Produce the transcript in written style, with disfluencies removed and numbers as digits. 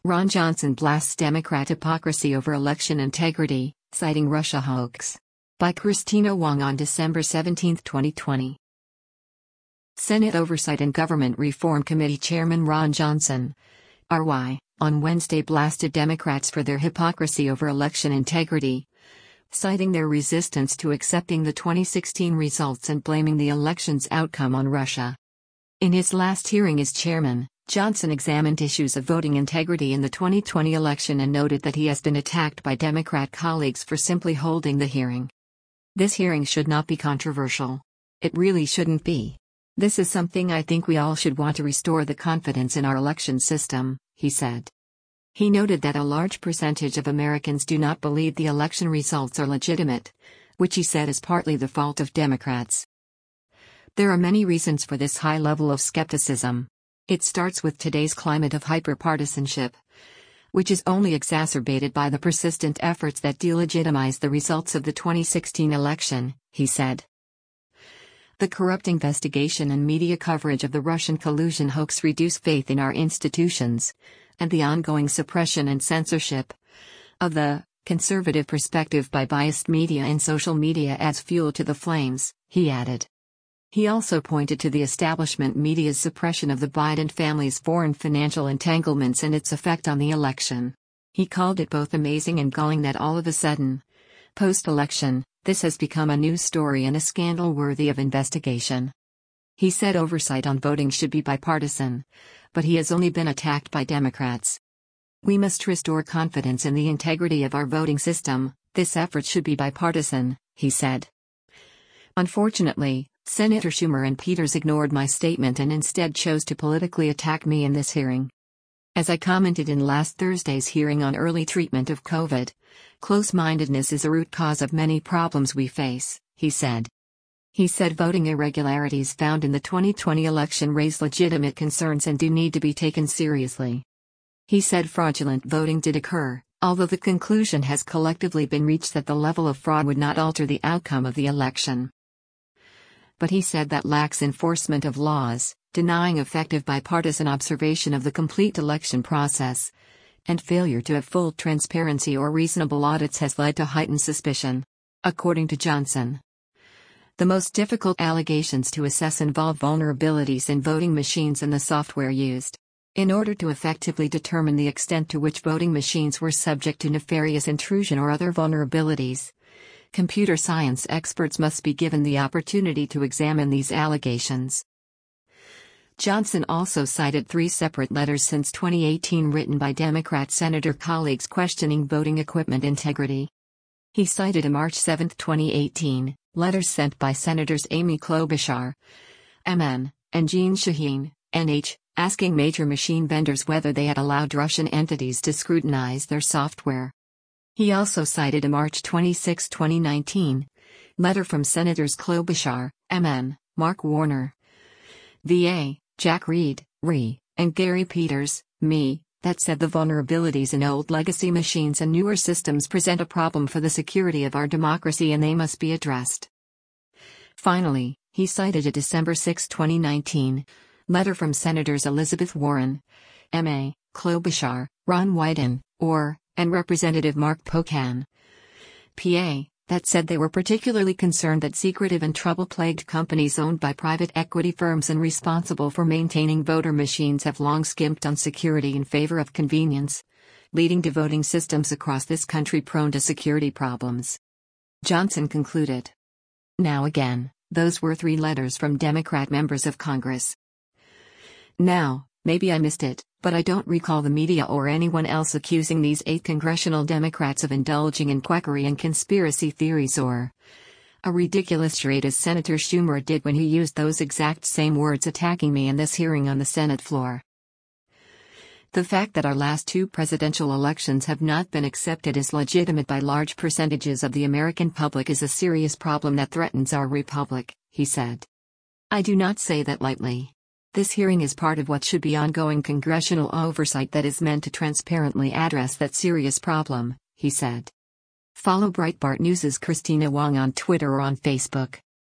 Ron Johnson blasts Democrat hypocrisy over election integrity, citing Russia hoax. By Christina Wong on December 17, 2020. Senate Oversight and Government Reform Committee Chairman Ron Johnson, RY, on Wednesday blasted Democrats for their hypocrisy over election integrity, citing their resistance to accepting the 2016 results and blaming the election's outcome on Russia. In his last hearing as chairman, Johnson examined issues of voting integrity in the 2020 election and noted that he has been attacked by Democrat colleagues for simply holding the hearing. This hearing should not be controversial. It really shouldn't be. This is something I think we all should want to restore the confidence in our election system, he said. He noted that a large percentage of Americans do not believe the election results are legitimate, which he said is partly the fault of Democrats. There are many reasons for this high level of skepticism. It starts with today's climate of hyperpartisanship, which is only exacerbated by the persistent efforts that delegitimize the results of the 2016 election, he said. The corrupt investigation and media coverage of the Russian collusion hoax reduce faith in our institutions, and the ongoing suppression and censorship of the conservative perspective by biased media and social media adds fuel to the flames, he added. He also pointed to the establishment media's suppression of the Biden family's foreign financial entanglements and its effect on the election. He called it both amazing and galling that all of a sudden, post-election, this has become a news story and a scandal worthy of investigation. He said oversight on voting should be bipartisan, but he has only been attacked by Democrats. We must restore confidence in the integrity of our voting system. This effort should be bipartisan, he said. Unfortunately, Senator Schumer and Peters ignored my statement and instead chose to politically attack me in this hearing. As I commented in last Thursday's hearing on early treatment of COVID, close-mindedness is a root cause of many problems we face, he said. He said voting irregularities found in the 2020 election raise legitimate concerns and do need to be taken seriously. He said fraudulent voting did occur, although the conclusion has collectively been reached that the level of fraud would not alter the outcome of the election. But he said that lax enforcement of laws, denying effective bipartisan observation of the complete election process, and failure to have full transparency or reasonable audits has led to heightened suspicion. According to Johnson, the most difficult allegations to assess involve vulnerabilities in voting machines and the software used. In order to effectively determine the extent to which voting machines were subject to nefarious intrusion or other vulnerabilities, computer science experts must be given the opportunity to examine these allegations. Johnson also cited 3 separate letters since 2018 written by Democrat senator colleagues questioning voting equipment integrity. He cited a March 7, 2018, letter sent by Senators Amy Klobuchar, MN, and Jeanne Shaheen, NH, asking major machine vendors whether they had allowed Russian entities to scrutinize their software. He also cited a March 26, 2019, letter from Senators Klobuchar, MN, Mark Warner, VA, Jack Reed, RE, and Gary Peters, ME, that said the vulnerabilities in old legacy machines and newer systems present a problem for the security of our democracy and they must be addressed. Finally, he cited a December 6, 2019, letter from Senators Elizabeth Warren, MA, Klobuchar, Ron Wyden, OR, and Representative Mark Pocan, PA, that said they were particularly concerned that secretive and trouble-plagued companies owned by private equity firms and responsible for maintaining voter machines have long skimped on security in favor of convenience, leading to voting systems across this country prone to security problems. Johnson concluded. Now again, those were 3 letters from Democrat members of Congress. Now, maybe I missed it, but I don't recall the media or anyone else accusing these 8 congressional Democrats of indulging in quackery and conspiracy theories or a ridiculous charade as Senator Schumer did when he used those exact same words attacking me in this hearing on the Senate floor. The fact that our last 2 presidential elections have not been accepted as legitimate by large percentages of the American public is a serious problem that threatens our republic, he said. I do not say that lightly. This hearing is part of what should be ongoing congressional oversight that is meant to transparently address that serious problem, he said. Follow Breitbart News' Christina Wong on Twitter or on Facebook.